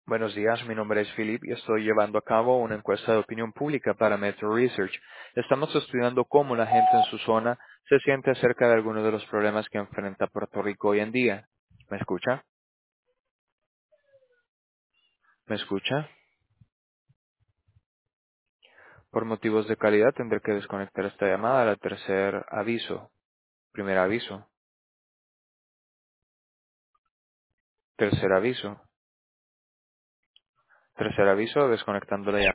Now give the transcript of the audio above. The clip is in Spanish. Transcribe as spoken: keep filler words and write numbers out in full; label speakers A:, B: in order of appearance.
A: Buenos días, mi nombre es Philip y estoy llevando a cabo una encuesta de opinión pública para Metro Research. Estamos estudiando cómo la gente en su zona se siente acerca de algunos de los problemas que enfrenta Puerto Rico hoy en día. ¿Me escucha? ¿Me escucha? Por motivos de calidad tendré que desconectar esta llamada al tercer aviso. Primer aviso. Tercer aviso. Tercer aviso, desconectando la llamada.